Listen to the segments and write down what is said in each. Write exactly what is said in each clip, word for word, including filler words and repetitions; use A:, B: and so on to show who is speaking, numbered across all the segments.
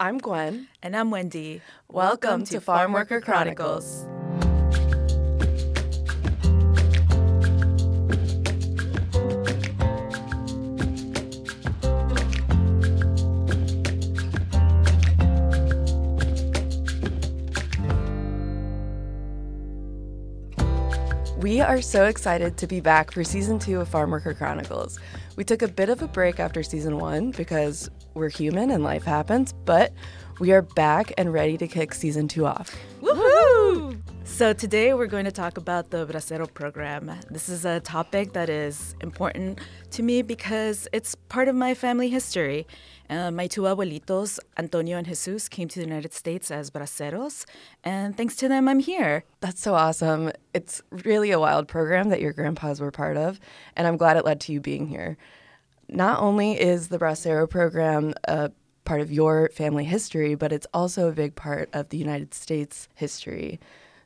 A: I'm Gwen.
B: And I'm Wendy.
A: Welcome, Welcome to, to Farm Worker Chronicles. We are so excited to be back for season two of Farm Worker Chronicles. We took a bit of a break after season one because we're human and life happens, but we are back and ready to kick season two off.
B: Woohoo! So today we're going to talk about the Bracero program. This is a topic that is important to me because it's part of my family history. Uh, my two abuelitos, Antonio and Jesus, came to the United States as braceros, and thanks to them, I'm here.
A: That's so awesome. It's really a wild program that your grandpas were part of, and I'm glad it led to you being here. Not only is the Bracero program a part of your family history, but it's also a big part of the United States history.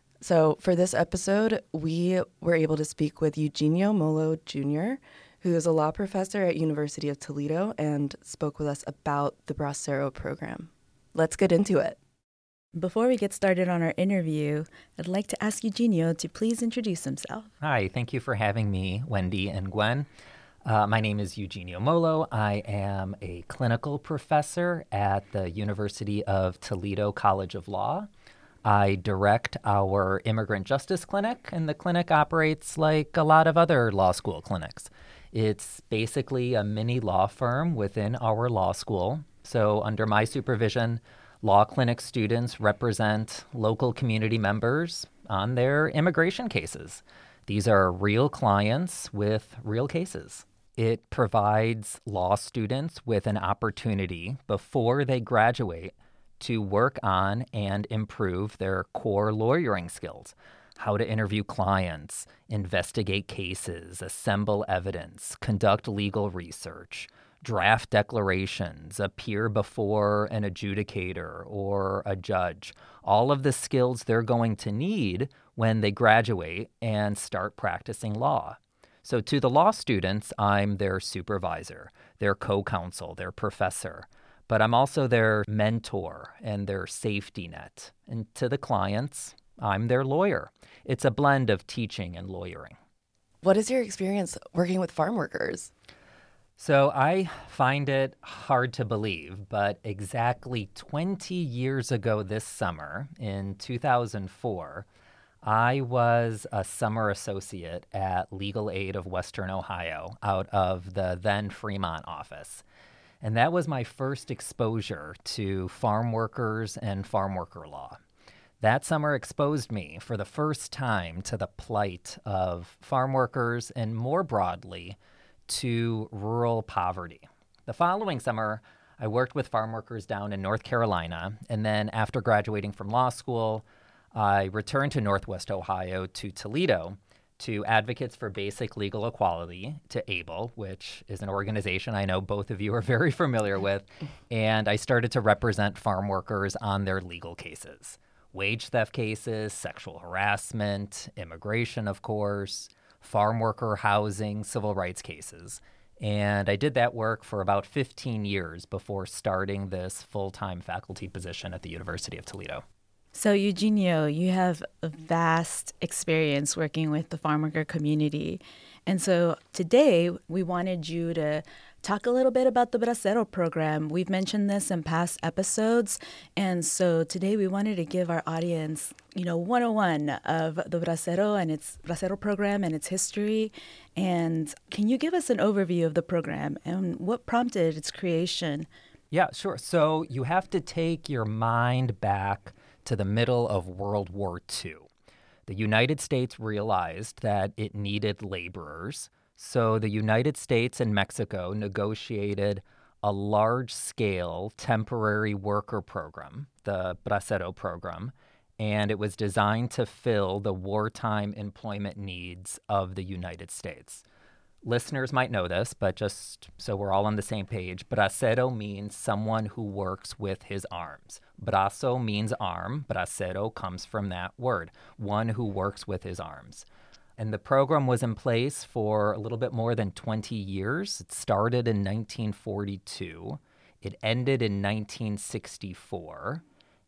A: So for this episode, we were able to speak with Eugenio Molo Junior, who is a law professor at University of Toledo and spoke with us about the Bracero program. Let's get into it.
B: Before we get started on our interview, I'd like to ask Eugenio to please introduce himself.
C: Hi, thank you for having me, Wendy and Gwen. Uh, my name is Eugenio Molo. I am a clinical professor at the University of Toledo College of Law. I direct our immigrant justice clinic, and the clinic operates like a lot of other law school clinics. It's basically a mini law firm within our law school. So under my supervision, law clinic students represent local community members on their immigration cases. These are real clients with real cases. It provides law students with an opportunity before they graduate to work on and improve their core lawyering skills. How to interview clients, investigate cases, assemble evidence, conduct legal research, draft declarations, appear before an adjudicator or a judge. All of the skills they're going to need when they graduate and start practicing law. So to the law students, I'm their supervisor, their co-counsel, their professor. But I'm also their mentor and their safety net. And to the clients, I'm their lawyer. It's a blend of teaching and lawyering.
A: What is your experience working with farm workers?
C: So I find it hard to believe, but exactly twenty years ago this summer, in two thousand four, I was a summer associate at Legal Aid of Western Ohio out of the then Fremont office. And that was my first exposure to farm workers and farm worker law. That summer exposed me for the first time to the plight of farm workers and more broadly to rural poverty. The following summer, I worked with farm workers down in North Carolina, and then after graduating from law school, I returned to Northwest Ohio to Toledo to Advocates for Basic Legal Equality, to ABLE, which is an organization I know both of you are very familiar with, and I started to represent farm workers on their legal cases. Wage theft cases, sexual harassment, immigration, of course, farm worker housing, civil rights cases. And I did that work for about fifteen years before starting this full-time faculty position at the University of Toledo.
B: So, Eugenio, you have a vast experience working with the farm worker community. And so today we wanted you to talk a little bit about the Bracero program. We've mentioned this in past episodes. And so today we wanted to give our audience, you know, one oh one of the Bracero and its Bracero program and its history. And can you give us an overview of the program and what prompted its creation?
C: Yeah, sure. So you have to take your mind back to the middle of World War Two. The United States realized that it needed laborers, so the United States and Mexico negotiated a large-scale temporary worker program, the Bracero program, and it was designed to fill the wartime employment needs of the United States. Listeners might know this, but just so we're all on the same page, bracero means someone who works with his arms. Brazo means arm. Bracero comes from that word, one who works with his arms. And the program was in place for a little bit more than twenty years. It started in nineteen forty-two. It ended in nineteen sixty-four.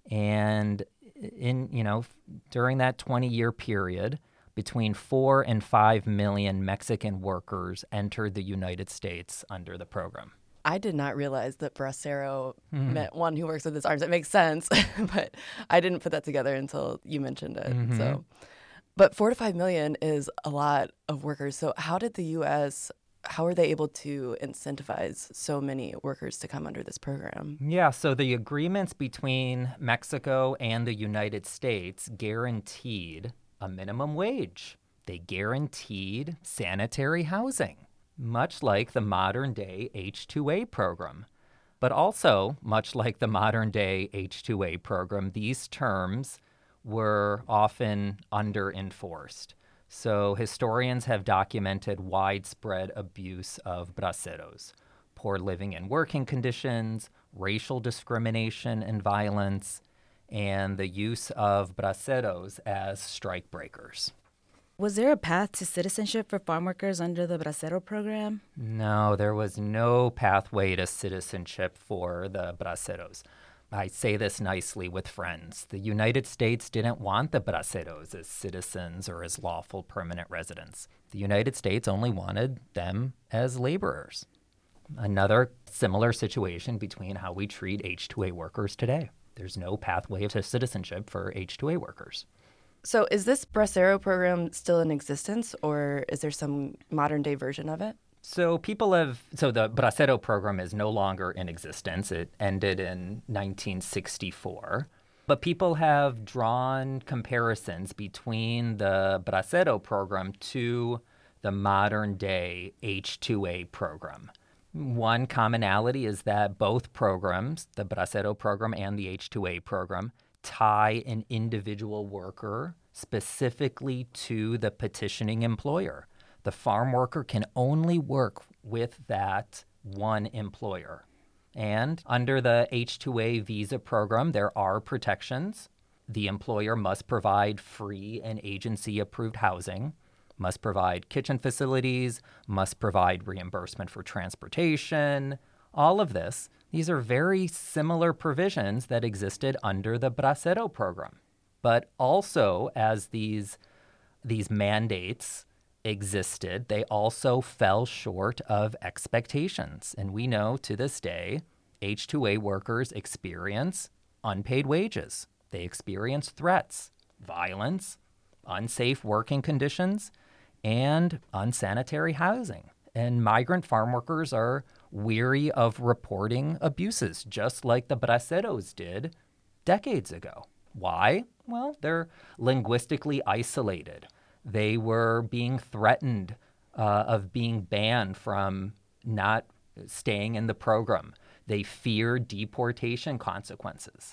C: And in, you know, during that twenty-year period, between four and five million Mexican workers entered the United States under the program.
A: I did not realize that bracero mm-hmm. meant one who works with his arms. It makes sense, but I didn't put that together until you mentioned it. Mm-hmm. So, but four to five million is a lot of workers. So how did the U S, how are they able to incentivize so many workers to come under this program?
C: Yeah, so the agreements between Mexico and the United States guaranteed a minimum wage. They guaranteed sanitary housing, much like the modern-day H two A program. But also, much like the modern-day H two A program, these terms were often under-enforced. So historians have documented widespread abuse of braceros, poor living and working conditions, racial discrimination and violence, and the use of braceros as strike breakers.
B: Was there a path to citizenship for farm workers under the Bracero program?
C: No, there was no pathway to citizenship for the braceros. I say this nicely with friends. The United States didn't want the braceros as citizens or as lawful permanent residents. The United States only wanted them as laborers. Another similar situation between how we treat H two A workers today. There's no pathway to citizenship for H two A workers.
A: So is this Bracero program still in existence, or is there some modern-day version of it?
C: So people have, so the Bracero program is no longer in existence. It ended in nineteen sixty-four. But people have drawn comparisons between the Bracero program to the modern-day H two A program. One commonality is that both programs, the Bracero program and the H two A program, tie an individual worker specifically to the petitioning employer. The farm worker can only work with that one employer. And under the H two A visa program, there are protections. The employer must provide free and agency-approved housing, must provide kitchen facilities, must provide reimbursement for transportation. All of this, these are very similar provisions that existed under the Bracero program. But also, as these, these mandates existed, they also fell short of expectations. And we know to this day, H two A workers experience unpaid wages. They experience threats, violence, unsafe working conditions, and unsanitary housing. And migrant farm workers are weary of reporting abuses, just like the braceros did decades ago. Why? Well, they're linguistically isolated. They were being threatened uh, of being banned from not staying in the program. They fear deportation consequences.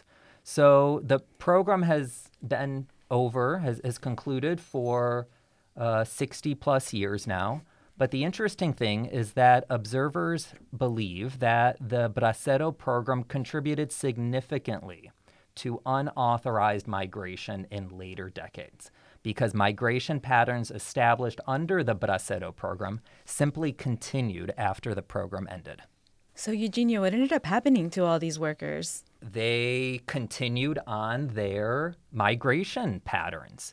C: So the program has been over, has, has concluded for uh, sixty plus years now. But the interesting thing is that observers believe that the Bracero program contributed significantly to unauthorized migration in later decades, because migration patterns established under the Bracero program simply continued after the program ended.
B: So, Eugenio, what ended up happening to all these workers?
C: They continued on their migration patterns.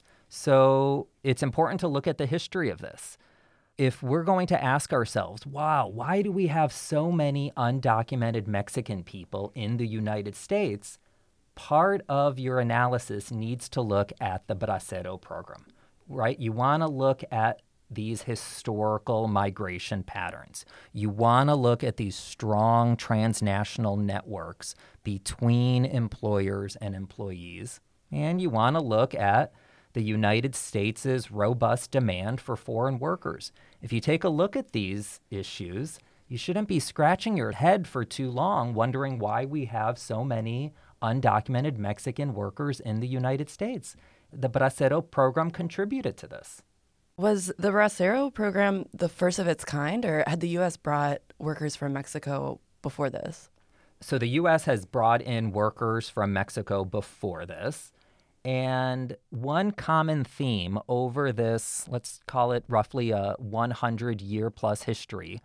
C: So it's important to look at the history of this. If we're going to ask ourselves, wow, why do we have so many undocumented Mexican people in the United States? Part of your analysis needs to look at the Bracero program, right? You want to look at these historical migration patterns. You want to look at these strong transnational networks between employers and employees. And you want to look at the United States' robust demand for foreign workers. If you take a look at these issues, you shouldn't be scratching your head for too long wondering why we have so many undocumented Mexican workers in the United States. The Bracero program contributed to this.
A: Was the Bracero program the first of its kind, or had the U S brought workers from Mexico before this?
C: So the U S has brought in workers from Mexico before this. And one common theme over this, let's call it roughly a one hundred year plus history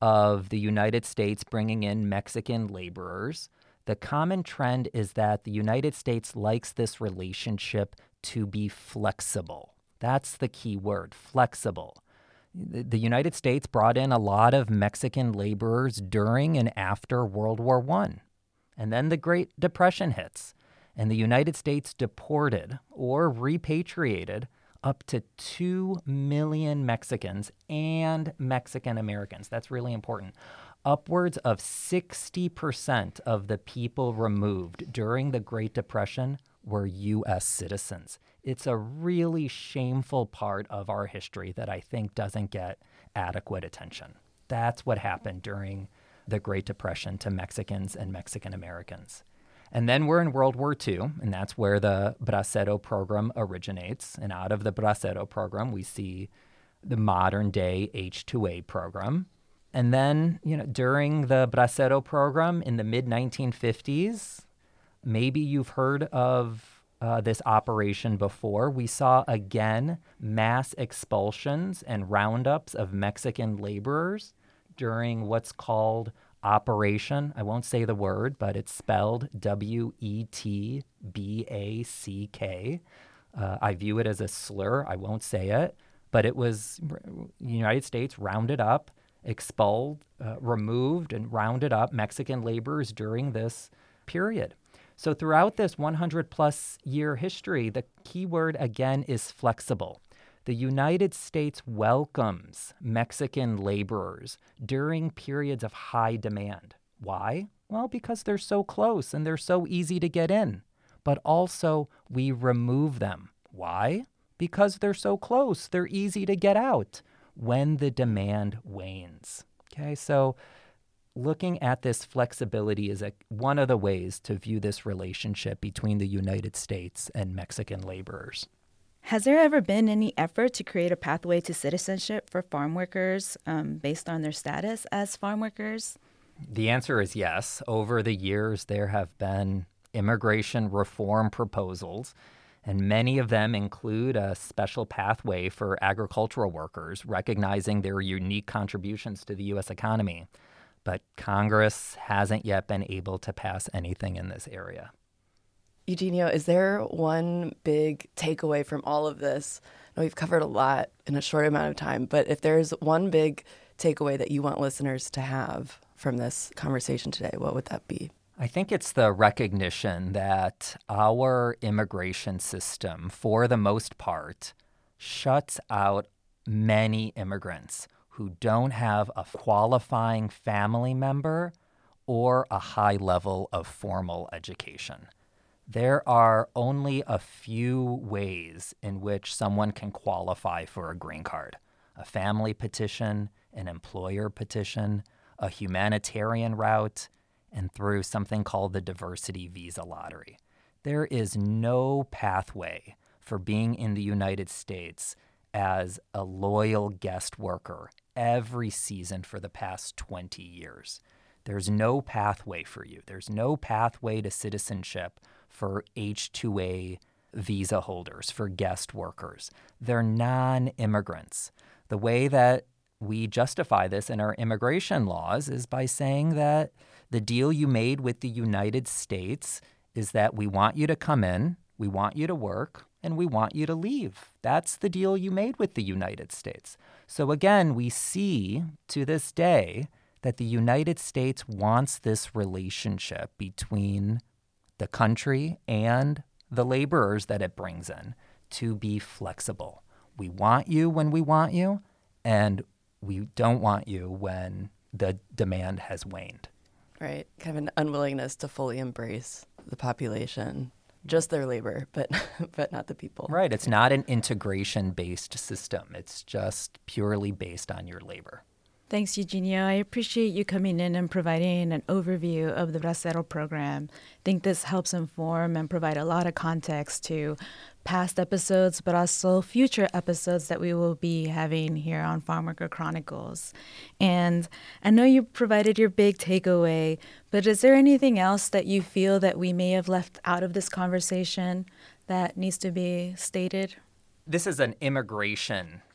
C: of the United States bringing in Mexican laborers, the common trend is that the United States likes this relationship to be flexible. That's the key word, flexible. The United States brought in a lot of Mexican laborers during and after World War One. And then the Great Depression hits, and the United States deported or repatriated up to two million Mexicans and Mexican Americans. That's really important. Upwards of sixty percent of the people removed during the Great Depression were U S citizens. It's a really shameful part of our history that I think doesn't get adequate attention. That's what happened during the Great Depression to Mexicans and Mexican Americans. And then we're in World War Two, and that's where the Bracero program originates. And out of the Bracero program, we see the modern-day H two A program. And then, you know, during the Bracero program in the mid nineteen fifties, maybe you've heard of uh, this operation before. We saw, again, mass expulsions and roundups of Mexican laborers during what's called Operation, I won't say the word, but it's spelled W E T B A C K. Uh, I view it as a slur. I won't say it. But it was the United States rounded up, expelled, uh, removed, and rounded up Mexican laborers during this period. So throughout this one hundred plus year history, the key word again is flexible. The United States welcomes Mexican laborers during periods of high demand. Why? Well, because they're so close and they're so easy to get in. But also, we remove them. Why? Because they're so close, they're easy to get out when the demand wanes. Okay, so looking at this flexibility is a, one of the ways to view this relationship between the United States and Mexican laborers.
B: Has there ever been any effort to create a pathway to citizenship for farm workers um, based on their status as farm workers?
C: The answer is yes. Over the years, there have been immigration reform proposals, and many of them include a special pathway for agricultural workers, recognizing their unique contributions to the U S economy. But Congress hasn't yet been able to pass anything in this area.
A: Eugenio, is there one big takeaway from all of this? I know we've covered a lot in a short amount of time, but if there's one big takeaway that you want listeners to have from this conversation today, what would that be?
C: I think it's the recognition that our immigration system, for the most part, shuts out many immigrants who don't have a qualifying family member or a high level of formal education. There are only a few ways in which someone can qualify for a green card: a family petition, an employer petition, a humanitarian route, and through something called the diversity visa lottery. There is no pathway for being in the United States as a loyal guest worker every season for the past twenty years. There's no pathway for you. There's no pathway to citizenship for H two A visa holders, for guest workers. They're non-immigrants. The way that we justify this in our immigration laws is by saying that the deal you made with the United States is that we want you to come in, we want you to work, and we want you to leave. That's the deal you made with the United States. So again, we see to this day that the United States wants this relationship between the country and the laborers that it brings in to be flexible. We want you when we want you, and we don't want you when the demand has waned.
A: Right. Kind of an unwillingness to fully embrace the population, just their labor, but but not the people.
C: Right. It's not an integration-based system. It's just purely based on your labor.
B: Thanks, Eugenio. I appreciate you coming in and providing an overview of the Bracero program. I think this helps inform and provide a lot of context to past episodes, but also future episodes that we will be having here on Farmworker Chronicles. And I know you provided your big takeaway, but is there anything else that you feel that we may have left out of this conversation that needs to be stated?
C: This is an immigration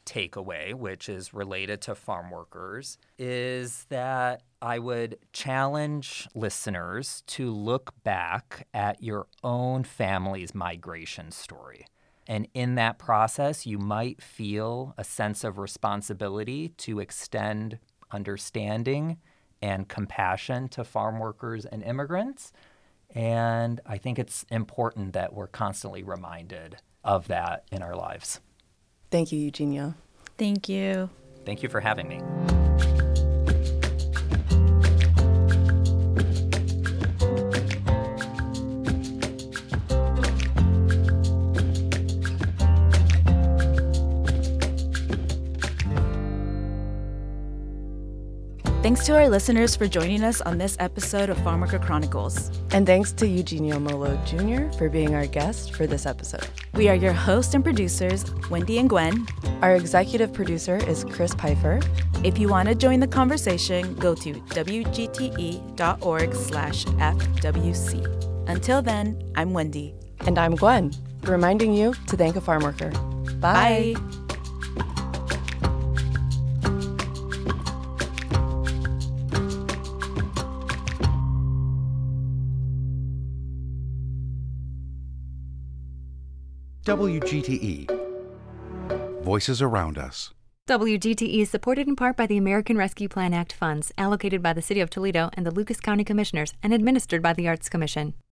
C: takeaway, which is related to farm workers, is that I would challenge listeners to look back at your own family's migration story. And in that process, you might feel a sense of responsibility to extend understanding and compassion to farm workers and immigrants. And I think it's important that we're constantly reminded of that in our lives.
A: Thank you, Eugenio.
B: Thank you.
C: Thank you for having me.
B: Thanks to our listeners for joining us on this episode of Farmworker Chronicles.
A: And thanks to Eugenio Molo Junior for being our guest for this episode.
B: We are your hosts and producers, Wendy and Gwen.
A: Our executive producer is Chris Pfeiffer.
B: If you want to join the conversation, go to w g t e dot org slash f w c. Until then, I'm Wendy.
A: And I'm Gwen, reminding you to thank a farm worker. Bye.
B: Bye.
D: W G T E. Voices around us.
E: W G T E is supported in part by the American Rescue Plan Act funds allocated by the City of Toledo and the Lucas County Commissioners and administered by the Arts Commission.